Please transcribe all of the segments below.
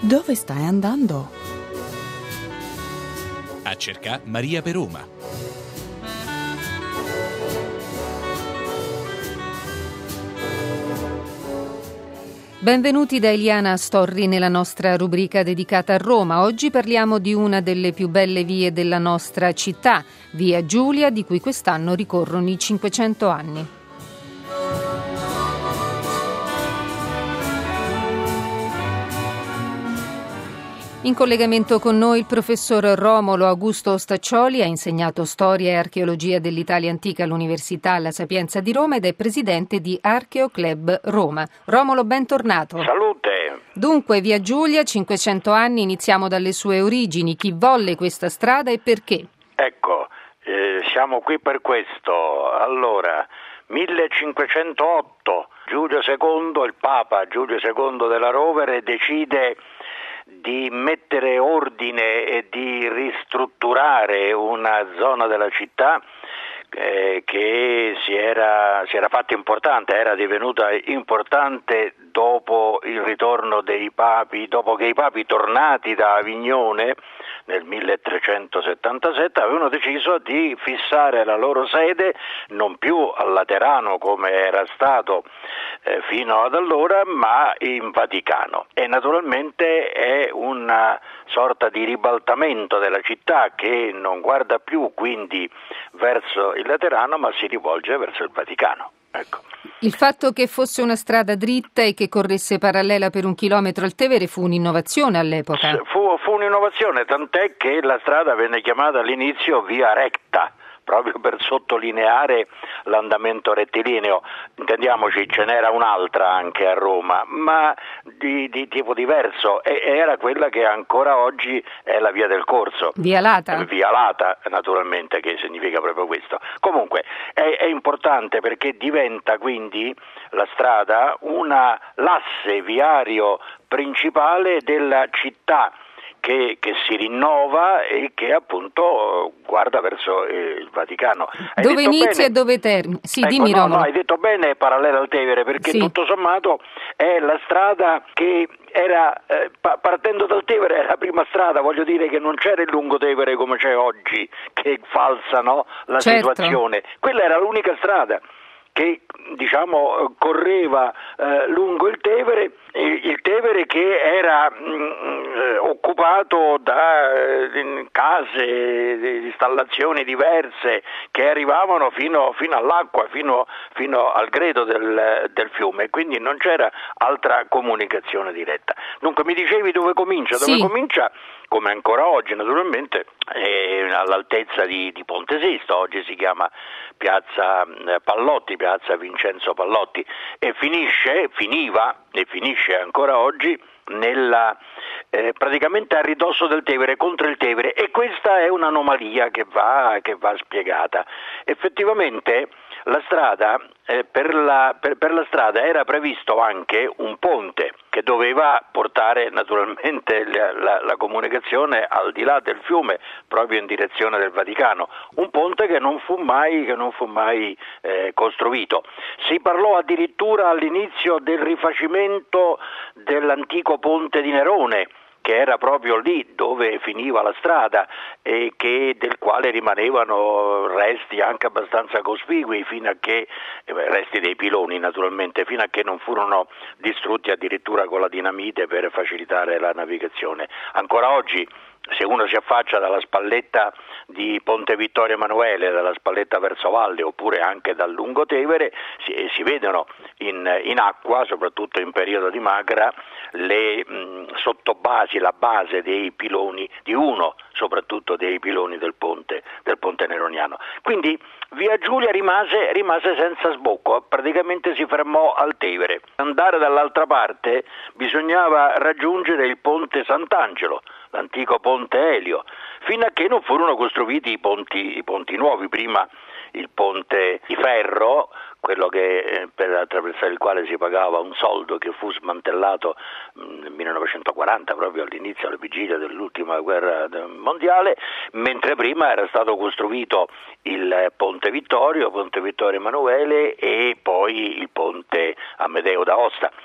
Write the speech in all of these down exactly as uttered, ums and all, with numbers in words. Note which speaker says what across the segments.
Speaker 1: Dove stai andando?
Speaker 2: A cercare Maria per Roma.
Speaker 3: Benvenuti da Eliana Storri nella nostra rubrica dedicata a Roma. Oggi parliamo di una delle più belle vie della nostra città, Via Giulia, di cui quest'anno ricorrono i cinquecento anni. In collegamento con noi il professor Romolo Augusto Staccioli, ha insegnato storia e archeologia dell'Italia antica all'Università La Sapienza di Roma ed è presidente di Archeo Club Roma. Romolo, bentornato.
Speaker 4: Salute.
Speaker 3: Dunque, Via Giulia, cinquecento anni, iniziamo dalle sue origini. Chi volle questa strada e perché?
Speaker 4: Ecco, eh, siamo qui per questo. Allora, millecinquecentootto, Giulio secondo, il Papa Giulio secondo della Rovere decide di mettere ordine e di ristrutturare una zona della città eh, che si era, si era fatta importante, era divenuta importante dopo il ritorno dei papi, dopo che i papi tornati da Avignone nel milletrecentosettantasette avevano deciso di fissare la loro sede non più a Laterano come era stato eh, fino ad allora, ma in Vaticano. E naturalmente è una sorta di ribaltamento della città che non guarda più quindi verso il Laterano, ma si rivolge verso il Vaticano. Ecco.
Speaker 3: Il fatto che fosse una strada dritta e che corresse parallela per un chilometro al Tevere fu un'innovazione all'epoca.
Speaker 4: Fu, fu un'innovazione, tant'è che la strada venne chiamata all'inizio via recta, proprio per sottolineare l'andamento rettilineo. Intendiamoci, ce n'era un'altra anche a Roma, ma di, di tipo diverso, e era quella che ancora oggi è la via del Corso.
Speaker 3: Via Lata?
Speaker 4: Via Lata, naturalmente, che significa proprio questo. Comunque, è, è importante perché diventa quindi la strada una l'asse viario principale della città, Che, che si rinnova e che appunto guarda verso eh, il Vaticano. Hai
Speaker 3: dove inizia
Speaker 4: bene?
Speaker 3: e dove termina? Sì,
Speaker 4: ecco,
Speaker 3: dimmi
Speaker 4: no,
Speaker 3: Romolo.
Speaker 4: no, hai detto bene, è parallela al Tevere, perché
Speaker 3: sì.
Speaker 4: tutto sommato è la strada che era, eh, pa- partendo dal Tevere, è la prima strada, voglio dire che non c'era il lungotevere come c'è oggi, che falsa, no, la
Speaker 3: certo.
Speaker 4: situazione. Quella era l'unica strada che diciamo correva eh, lungo il Tevere, il Tevere che era mh, occupato da eh, case, di installazioni diverse che arrivavano fino, fino all'acqua, fino, fino al greto del, del fiume, quindi non c'era altra comunicazione diretta. Dunque mi dicevi dove comincia? Dove
Speaker 3: sì.
Speaker 4: comincia? Come ancora oggi naturalmente, eh, all'altezza di, di Ponte Sisto, oggi si chiama Piazza Pallotti, Piazza Vincenzo Pallotti, e finisce, finiva e finisce ancora oggi nella, eh, praticamente a ridosso del Tevere, contro il Tevere, e questa è un'anomalia che va, che va spiegata. Effettivamente la strada, eh, per, la, per, per la strada era previsto anche un ponte che doveva portare naturalmente la, la, la comunicazione al di là del fiume, proprio in direzione del Vaticano, un ponte che non fu mai, che non fu mai eh, costruito. Si parlò addirittura all'inizio del rifacimento dell'antico ponte di Nerone, che era proprio lì dove finiva la strada e che, del quale rimanevano resti anche abbastanza cospicui fino a che, resti dei piloni naturalmente, fino a che non furono distrutti addirittura con la dinamite per facilitare la navigazione. Ancora oggi, se uno si affaccia dalla spalletta di Ponte Vittorio Emanuele, dalla spalletta verso valle, oppure anche dal Lungotevere, si, si vedono in, in acqua, soprattutto in periodo di magra, le mh, sottobasi, la base dei piloni, di uno soprattutto dei piloni del ponte, del ponte neroniano. Quindi Via Giulia rimase, rimase senza sbocco, praticamente si fermò al Tevere. Andare dall'altra parte bisognava raggiungere il ponte Sant'Angelo, l'antico ponte Elio, fino a che non furono costruiti i ponti, i ponti nuovi. Prima il ponte di ferro, quello che, per attraversare il quale si pagava un soldo, che fu smantellato nel millenovecentoquaranta, proprio all'inizio, alla vigilia dell'ultima guerra mondiale, mentre prima era stato costruito il Ponte Vittorio, Ponte Vittorio Emanuele e poi il Ponte Amedeo d'Aosta.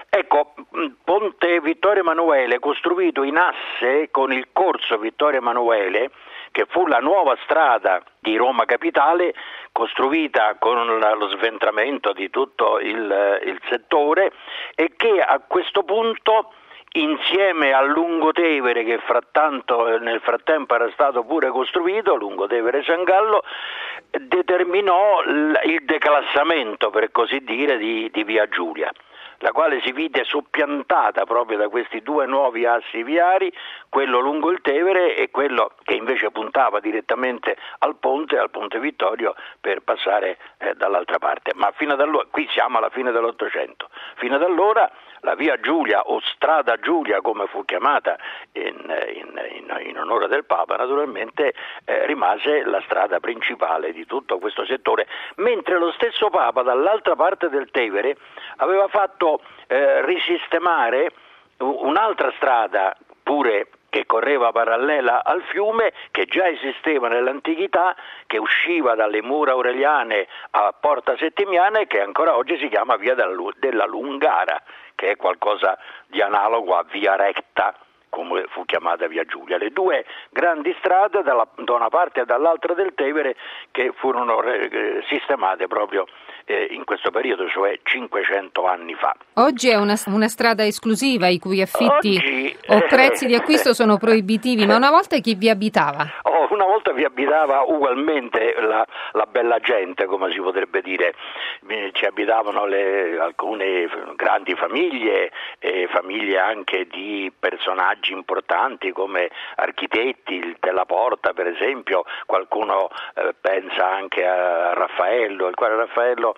Speaker 4: Ecco, Ponte Vittorio Emanuele, costruito in asse con il corso Vittorio Emanuele, che fu la nuova strada di Roma Capitale, costruita con lo sventramento di tutto il, il settore, e che a questo punto, insieme al Lungotevere, che frattanto, nel frattempo era stato pure costruito, Lungotevere San Gallo, determinò il declassamento, per così dire, di, di Via Giulia, la quale si vide soppiantata proprio da questi due nuovi assi viari, quello lungo il Tevere e quello che invece puntava direttamente al ponte, al Ponte Vittorio, per passare eh, dall'altra parte. Ma fino ad allora, qui siamo alla fine dell'Ottocento, fino ad allora la Via Giulia, o Strada Giulia come fu chiamata in, in, in, in onore del Papa, naturalmente eh, rimase la strada principale di tutto questo settore, mentre lo stesso Papa dall'altra parte del Tevere aveva fatto eh, risistemare un'altra strada pure che correva parallela al fiume, che già esisteva nell'antichità, che usciva dalle mura aureliane a Porta Settimiana e che ancora oggi si chiama Via della Lungara, che è qualcosa di analogo a Via Recta, come fu chiamata Via Giulia. Le due grandi strade dalla, da una parte e dall'altra del Tevere, che furono eh, sistemate proprio eh, in questo periodo, cioè cinquecento anni fa.
Speaker 3: Oggi è una, una strada esclusiva, i cui affitti
Speaker 4: Oggi,
Speaker 3: o
Speaker 4: eh,
Speaker 3: prezzi di acquisto sono proibitivi, ma una volta chi vi abitava?
Speaker 4: Oh, una volta vi abitava ugualmente la, la bella gente, come si potrebbe dire. Ci abitavano le, alcune grandi famiglie, e famiglie anche di personaggi importanti come architetti, il Della Porta per esempio. Qualcuno eh, pensa anche a Raffaello, il quale Raffaello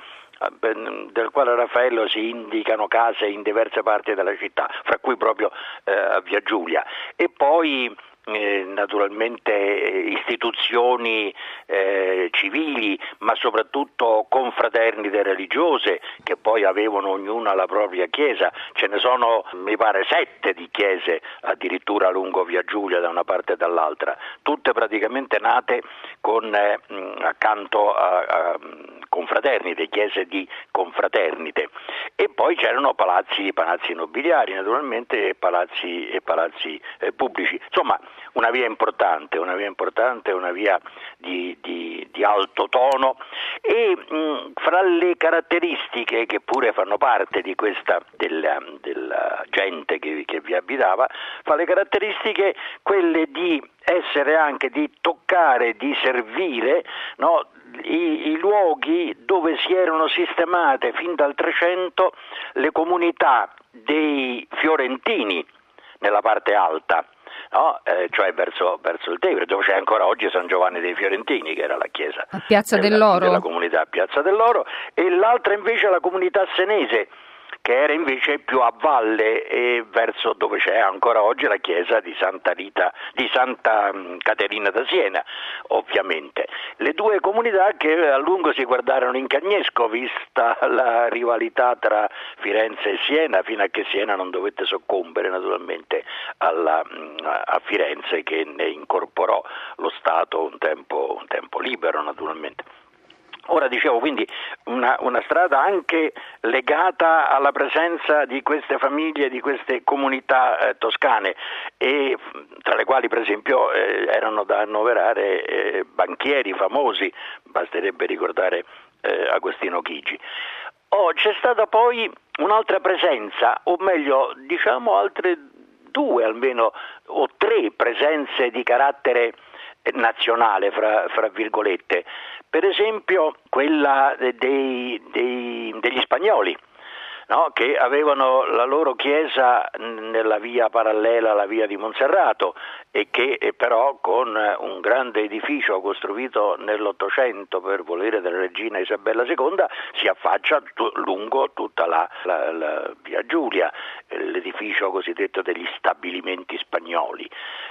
Speaker 4: del quale Raffaello si indicano case in diverse parti della città, fra cui proprio eh, a Via Giulia. E poi Eh, naturalmente eh, istituzioni eh, civili, ma soprattutto confraternite religiose, che poi avevano ognuna la propria chiesa. Ce ne sono, mi pare, sette di chiese addirittura lungo Via Giulia da una parte e dall'altra, tutte praticamente nate con eh, accanto a, a confraternite, chiese di confraternite. E poi c'erano palazzi, palazzi nobiliari naturalmente, e palazzi, e palazzi eh, pubblici. Insomma, una via importante, una via importante, una via di, di, di alto tono, e mh, fra le caratteristiche che pure fanno parte di questa della, della gente che, che vi abitava, fra le caratteristiche quelle di essere anche, di toccare, di servire, no, I, i luoghi dove si erano sistemate fin dal Trecento le comunità dei fiorentini nella parte alta. No, eh, cioè verso, verso il Tevere, dove c'è ancora oggi San Giovanni dei Fiorentini, che era la chiesa
Speaker 3: a Piazza
Speaker 4: della,
Speaker 3: dell'Oro,
Speaker 4: della comunità Piazza dell'Oro, e l'altra invece la comunità senese, che era invece più a valle e verso dove c'è ancora oggi la chiesa di Santa Rita, di Santa Caterina da Siena, ovviamente. Le due comunità che a lungo si guardarono in cagnesco, vista la rivalità tra Firenze e Siena, fino a che Siena non dovette soccombere naturalmente alla, a Firenze, che ne incorporò lo Stato un tempo, un tempo libero naturalmente. Ora dicevo, quindi una, una strada anche legata alla presenza di queste famiglie, di queste comunità eh, toscane, e tra le quali per esempio eh, erano da annoverare eh, banchieri famosi, basterebbe ricordare eh, Agostino Chigi. Oh, c'è stata poi un'altra presenza, o meglio diciamo altre due almeno, o tre presenze di carattere nazionale, fra, fra virgolette. Per esempio quella dei, dei, degli spagnoli, no? Che avevano la loro chiesa nella via parallela alla via di Monserrato, e che però con un grande edificio costruito nell'Ottocento per volere della regina Isabella seconda si affaccia t- lungo tutta la, la, la via Giulia, l'edificio cosiddetto degli stabilimenti spagnoli.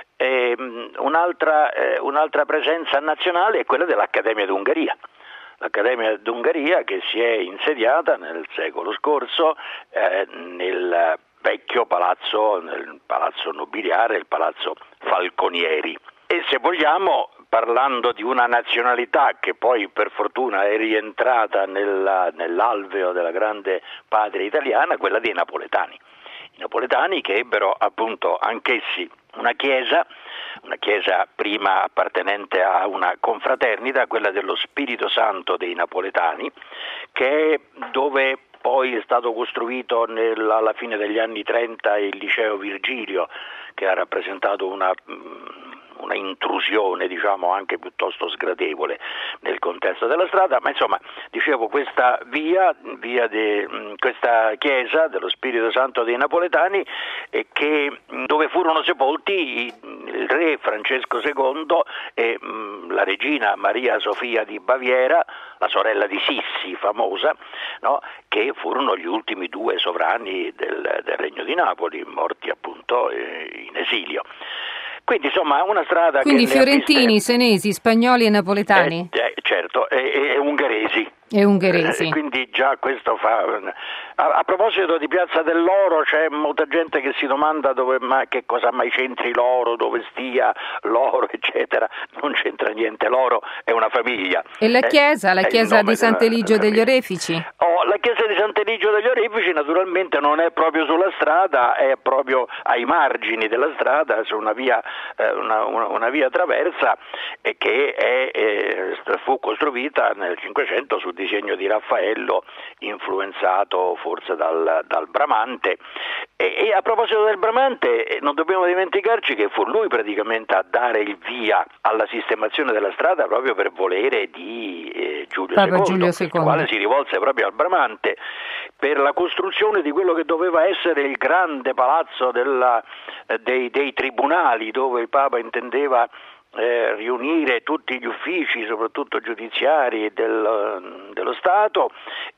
Speaker 4: E, um, un'altra, eh, un'altra presenza nazionale è quella dell'Accademia d'Ungheria. L'Accademia d'Ungheria, che si è insediata nel secolo scorso eh, nel vecchio palazzo, nel palazzo nobiliare, il palazzo Falconieri. E se vogliamo, parlando di una nazionalità che poi per fortuna è rientrata nella, nell'alveo della grande patria italiana, quella dei napoletani. I napoletani che ebbero appunto anch'essi una chiesa, una chiesa prima appartenente a una confraternita, quella dello Spirito Santo dei Napoletani, che è dove poi è stato costruito nel, alla fine degli anni trenta il liceo Virgilio, che ha rappresentato una, una intrusione, diciamo, anche piuttosto sgradevole nel contesto della strada, ma insomma, dicevo, questa via, via de, questa chiesa dello Spirito Santo dei Napoletani, eh, che, dove furono sepolti il re Francesco secondo e mh, la regina Maria Sofia di Baviera, la sorella di Sissi, famosa, no? Che furono gli ultimi due sovrani del, del Regno di Napoli, morti appunto eh, in esilio. Quindi insomma una strada
Speaker 3: Quindi
Speaker 4: che
Speaker 3: fiorentini,
Speaker 4: viste...
Speaker 3: senesi, spagnoli e napoletani?
Speaker 4: Eh, eh, certo, e, e ungheresi.
Speaker 3: E ungheresi.
Speaker 4: Eh, quindi già questo fa... A, a proposito di Piazza dell'Oro, c'è molta gente che si domanda dove, ma che cosa mai c'entri l'oro, dove stia l'oro, eccetera. Non c'entra niente, l'oro è una famiglia.
Speaker 3: E la chiesa,
Speaker 4: eh,
Speaker 3: la chiesa di Sant'Eligio degli Orefici?
Speaker 4: Oh, la chiesa di Sant'Eligio degli Orefici naturalmente non è proprio sulla strada, è proprio ai margini della strada, su una via, eh, una, una, una via traversa, e che è, eh, fu costruita nel Cinquecento su disegno di Raffaello, influenzato forse dal, dal Bramante. E, e a proposito del Bramante, non dobbiamo dimenticarci che fu lui praticamente a dare il via alla sistemazione della strada proprio per volere di eh, Giulio secondo,
Speaker 3: Giulio secondo,
Speaker 4: il quale si rivolse proprio al Bramante per la costruzione di quello che doveva essere il grande palazzo della, eh, dei, dei tribunali, dove il Papa intendeva Eh, riunire tutti gli uffici, soprattutto giudiziari del, dello Stato,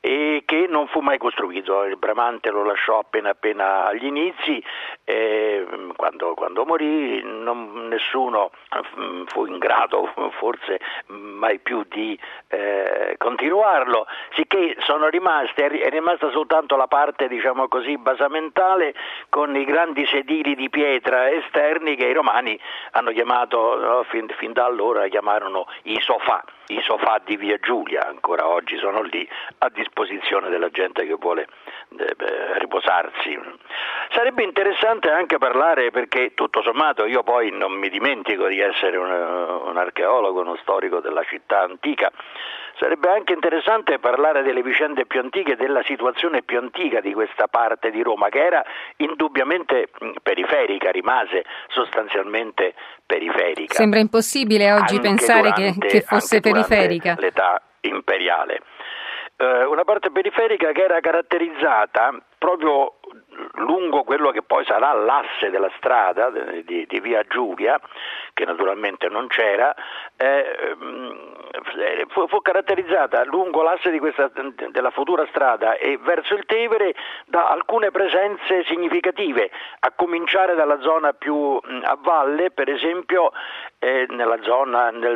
Speaker 4: e che non fu mai costruito. Il Bramante lo lasciò appena appena agli inizi, eh, quando, quando morì non, nessuno fu in grado forse mai più di eh, continuarlo, sicché sono rimaste, è rimasta soltanto la parte, diciamo così, basamentale, con i grandi sedili di pietra esterni che i romani hanno chiamato, no, Fin, fin da allora chiamarono i sofà, i sofà di Via Giulia, ancora oggi sono lì a disposizione della gente che vuole eh, riposarsi. Sarebbe interessante anche parlare, perché tutto sommato io poi non mi dimentico di essere un, un archeologo, uno storico della città antica. Sarebbe anche interessante parlare delle vicende più antiche, della situazione più antica di questa parte di Roma, che era indubbiamente periferica, rimase sostanzialmente periferica.
Speaker 3: Sembra impossibile oggi
Speaker 4: anche
Speaker 3: pensare
Speaker 4: durante,
Speaker 3: che, che fosse periferica.
Speaker 4: L'età imperiale. Eh, una parte periferica che era caratterizzata proprio lungo quello che poi sarà l'asse della strada di, di Via Giulia, che naturalmente non c'era, eh, fu, fu caratterizzata lungo l'asse di questa, della futura strada e verso il Tevere da alcune presenze significative, a cominciare dalla zona più a valle, per esempio eh, nella zona, nel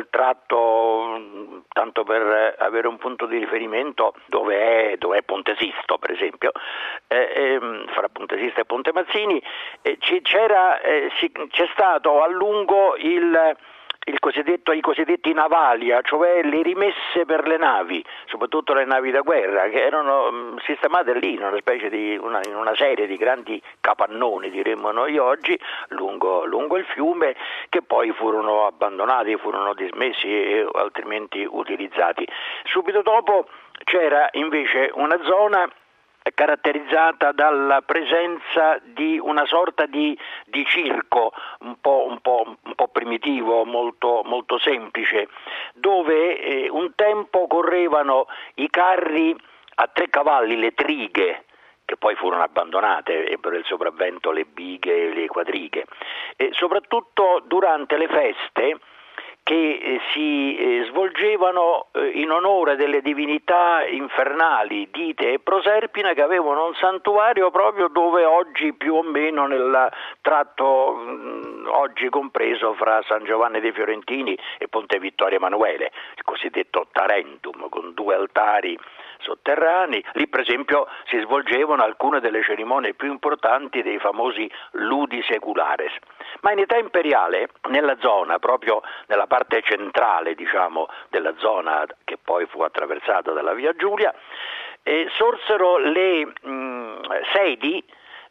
Speaker 4: tratto, tanto per avere un punto di riferimento, dove è, dove è Ponte Sisto, per esempio, eh, eh, fra Ponte Sisto e Ponte Mazzini, eh, c'era, eh, si, c'è stato a lungo il, il cosiddetto, i cosiddetti navalia, cioè le rimesse per le navi, soprattutto le navi da guerra, che erano mh, sistemate lì in una specie di una, in una serie di grandi capannoni, diremmo noi oggi, lungo, lungo il fiume, che poi furono abbandonati, furono dismessi e altrimenti utilizzati. Subito dopo c'era invece una zona caratterizzata dalla presenza di una sorta di, di circo un po', un po', un po' primitivo, molto, molto semplice, dove eh, un tempo correvano i carri a tre cavalli, le trighe, che poi furono abbandonate, ebbero il sopravvento le bighe e le quadrighe, e soprattutto durante le feste che eh, si eh, svolgevano eh, in onore delle divinità infernali Dite e Proserpina, che avevano un santuario proprio dove oggi, più o meno nel tratto mh, oggi compreso fra San Giovanni dei Fiorentini e Ponte Vittorio Emanuele, il cosiddetto Tarentum, con due altari sotterranei. Lì per esempio si svolgevano alcune delle cerimonie più importanti dei famosi ludi seculares. Ma in età imperiale, nella zona, proprio nella parte centrale, diciamo, della zona che poi fu attraversata dalla Via Giulia, eh, sorsero le mh, sedi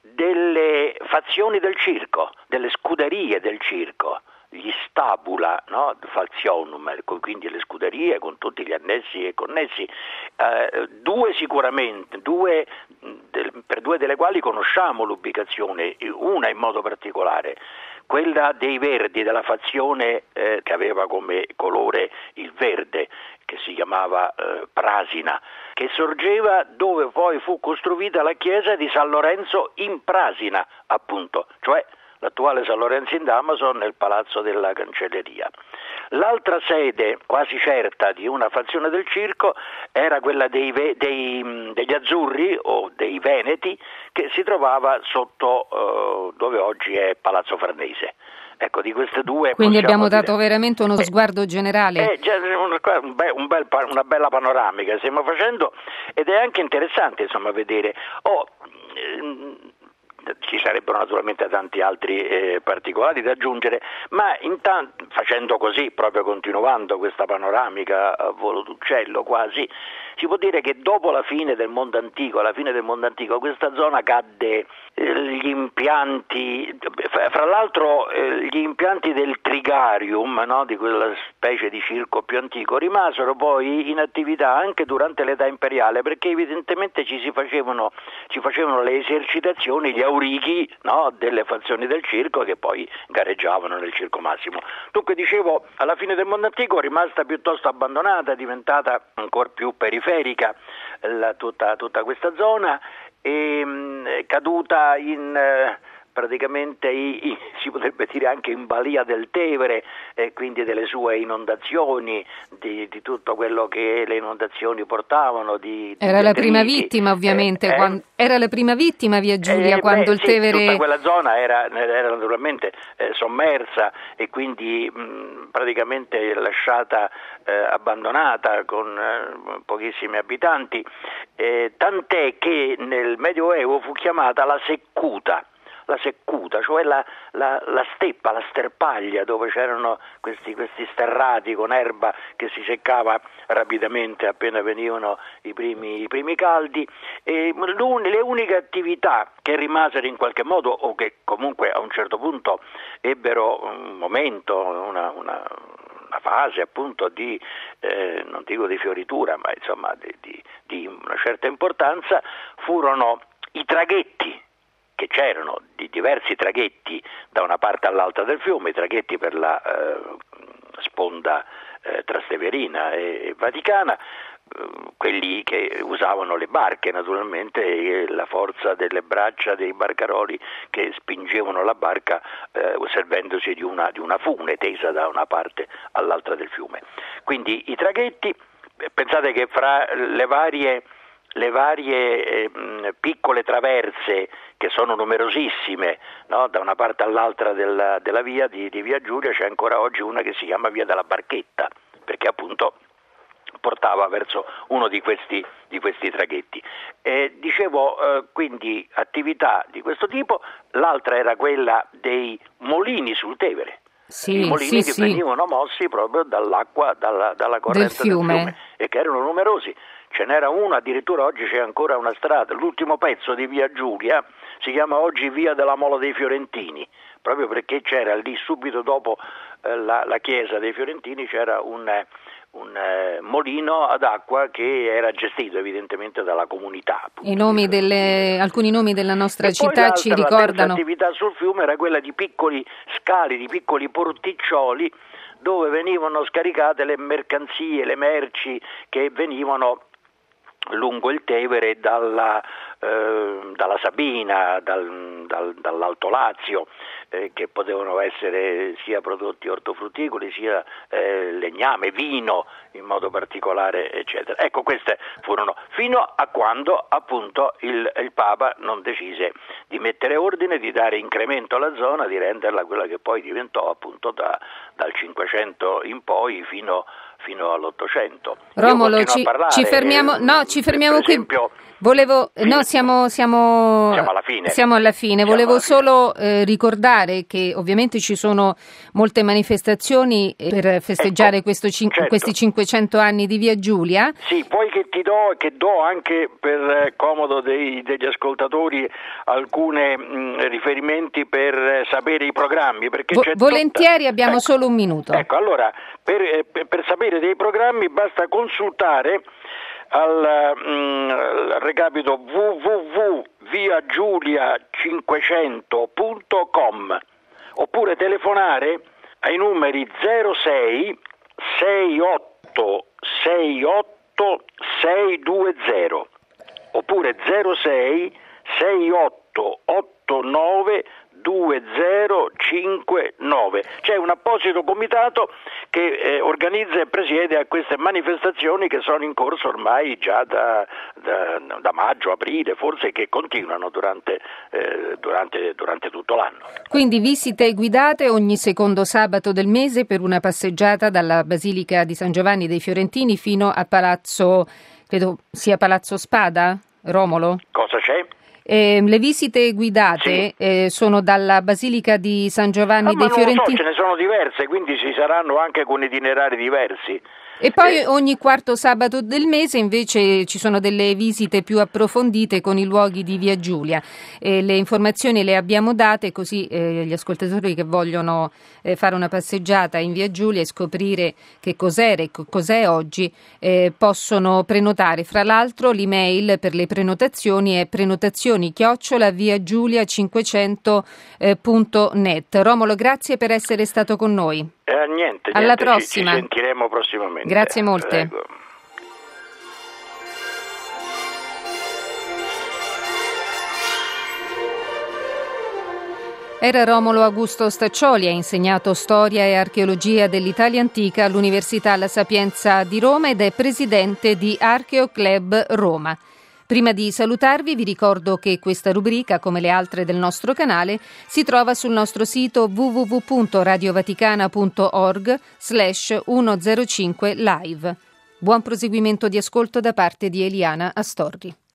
Speaker 4: delle fazioni del circo, delle scuderie del circo, gli stabula, no? Falzionum, quindi le scuderie con tutti gli annessi e connessi, eh, due sicuramente, due, per due delle quali conosciamo l'ubicazione, una in modo particolare, quella dei Verdi, della fazione eh, che aveva come colore il verde, che si chiamava eh, Prasina, che sorgeva dove poi fu costruita la chiesa di San Lorenzo in Prasina, appunto, cioè l'attuale San Lorenzo in Damaso nel palazzo della Cancelleria. L'altra sede quasi certa di una fazione del circo era quella dei, dei, degli Azzurri o dei Veneti, che si trovava sotto eh, dove oggi è Palazzo Farnese. Ecco, di queste due
Speaker 3: quindi abbiamo
Speaker 4: dire,
Speaker 3: dato veramente uno eh, sguardo generale.
Speaker 4: Eh, un, un bel, un bel, una bella panoramica stiamo facendo, ed è anche interessante insomma vedere. Oh, ehm, ci sarebbero naturalmente tanti altri eh, particolari da aggiungere, ma intanto, facendo così, proprio continuando questa panoramica a volo d'uccello quasi, si può dire che dopo la fine del mondo antico, alla fine del mondo antico, questa zona cadde, eh, gli impianti, fra l'altro eh, gli impianti del Trigarium, no, di quella specie di circo più antico, rimasero poi in attività anche durante l'età imperiale, perché evidentemente ci si facevano, ci facevano le esercitazioni, gli aurighi, no, delle fazioni del circo che poi gareggiavano nel Circo Massimo. Dunque dicevo, alla fine del mondo antico è rimasta piuttosto abbandonata, è diventata ancora più periferica la, tutta, tutta questa zona, e mh, caduta in eh, praticamente i, i, si potrebbe dire anche in balia del Tevere, e quindi delle sue inondazioni, di, di tutto quello che le inondazioni portavano. Di, di
Speaker 3: era detriti. La prima vittima ovviamente, eh, quando, eh, era la prima vittima Via Giulia eh, quando beh, il
Speaker 4: sì,
Speaker 3: Tevere...
Speaker 4: Tutta quella zona era, era naturalmente eh, sommersa e quindi mh, praticamente lasciata eh, abbandonata con eh, pochissimi abitanti, eh, tant'è che nel Medioevo fu chiamata la seccuta. La seccuta, cioè la, la, la steppa, la sterpaglia, dove c'erano questi, questi sterrati con erba che si seccava rapidamente appena venivano i primi, i primi caldi, e le uniche attività che rimasero in qualche modo, o che comunque a un certo punto ebbero un momento, una, una una fase appunto di, eh, non dico di fioritura, ma insomma di, di, di una certa importanza, furono i traghetti, che c'erano di diversi traghetti da una parte all'altra del fiume, i traghetti per la eh, sponda eh, trasteverina e vaticana, eh, quelli che usavano le barche naturalmente, e la forza delle braccia dei barcaroli che spingevano la barca eh, servendosi di una, di una fune tesa da una parte all'altra del fiume. Quindi i traghetti, pensate che fra le varie le varie eh, piccole traverse, che sono numerosissime, no? Da una parte all'altra della, della via di, di Via Giulia c'è ancora oggi una che si chiama Via della Barchetta, perché appunto portava verso uno di questi, di questi traghetti. Eh, dicevo eh, quindi attività di questo tipo. L'altra era quella dei molini sul Tevere.
Speaker 3: Sì,
Speaker 4: I molini
Speaker 3: sì,
Speaker 4: che
Speaker 3: sì.
Speaker 4: venivano mossi proprio dall'acqua, dalla, dalla corrente
Speaker 3: del fiume.
Speaker 4: del fiume, e che erano numerosi. Ce n'era uno, addirittura oggi c'è ancora una strada, l'ultimo pezzo di Via Giulia si chiama oggi Via della Mola dei Fiorentini, proprio perché c'era lì subito dopo eh, la, la chiesa dei Fiorentini c'era un, un eh, molino ad acqua che era gestito evidentemente dalla comunità. Appunto.
Speaker 3: I nomi delle, alcuni nomi della nostra
Speaker 4: e
Speaker 3: città ci ricordano.
Speaker 4: L'attività sul fiume era quella di piccoli scali, di piccoli porticcioli, dove venivano scaricate le mercanzie, le merci che venivano lungo il Tevere dalla, eh, dalla Sabina, dal, dal, dall'Alto Lazio, eh, che potevano essere sia prodotti ortofrutticoli, sia eh, legname, vino in modo particolare, eccetera. Ecco, queste furono fino a quando appunto il, il Papa non decise di mettere ordine, di dare incremento alla zona, di renderla quella che poi diventò appunto da, dal Cinquecento in poi fino fino all'Ottocento.
Speaker 3: Romolo, ci, parlare, ci fermiamo, no, ci fermiamo qui. Esempio, Volevo, no, siamo, siamo,
Speaker 4: siamo alla fine.
Speaker 3: Siamo alla fine.
Speaker 4: Siamo
Speaker 3: Volevo
Speaker 4: alla
Speaker 3: solo eh, ricordare che ovviamente ci sono molte manifestazioni per festeggiare
Speaker 4: ecco,
Speaker 3: questo cin-
Speaker 4: certo.
Speaker 3: questi cinquecento anni di Via Giulia.
Speaker 4: Sì, poi che ti do, che do anche per comodo dei, degli ascoltatori alcuni riferimenti per sapere i programmi. Perché
Speaker 3: Vo-
Speaker 4: c'è
Speaker 3: volentieri,
Speaker 4: tutta...
Speaker 3: abbiamo
Speaker 4: ecco,
Speaker 3: solo un minuto.
Speaker 4: Ecco, allora, per, per sapere dei programmi basta consultare al mh, recapito w w w punto via giulia cinquecento punto com oppure telefonare ai numeri zero sei sei otto sei otto sei due zero oppure zero sei sei otto otto nove due zero cinque nove. C'è un apposito comitato che eh, organizza e presiede a queste manifestazioni che sono in corso ormai già da, da, da maggio, aprile, forse, che continuano durante, eh, durante, durante tutto l'anno.
Speaker 3: Quindi visite guidate ogni secondo sabato del mese per una passeggiata dalla Basilica di San Giovanni dei Fiorentini fino a Palazzo, credo sia Palazzo Spada, Romolo?
Speaker 4: Cosa c'è?
Speaker 3: Eh, le visite guidate sì. eh, sono dalla Basilica di San Giovanni
Speaker 4: ah,
Speaker 3: dei
Speaker 4: ma
Speaker 3: Fiorentini.
Speaker 4: Non lo so, ce ne sono diverse, quindi ci saranno anche con itinerari diversi.
Speaker 3: E poi eh. ogni quarto sabato del mese invece ci sono delle visite più approfondite con i luoghi di Via Giulia. Eh, le informazioni le abbiamo date, così eh, gli ascoltatori che vogliono eh, fare una passeggiata in Via Giulia e scoprire che cos'era e cos'è oggi eh, possono prenotare. Fra l'altro l'email per le prenotazioni è prenotazioni chiocciola via giulia cinquecento punto net. Romolo, grazie per essere stato con noi.
Speaker 4: Eh, niente,
Speaker 3: alla
Speaker 4: niente,
Speaker 3: prossima.
Speaker 4: Ci, ci sentiremo prossimamente.
Speaker 3: Grazie molte.
Speaker 4: Prego.
Speaker 3: Era Romolo Augusto Staccioli, ha insegnato storia e archeologia dell'Italia antica all'Università La Sapienza di Roma ed è presidente di Archeo Club Roma. Prima di salutarvi vi ricordo che questa rubrica, come le altre del nostro canale, si trova sul nostro sito w w w punto radiovaticana punto org slash centocinque live. Buon proseguimento di ascolto da parte di Eliana Astorri.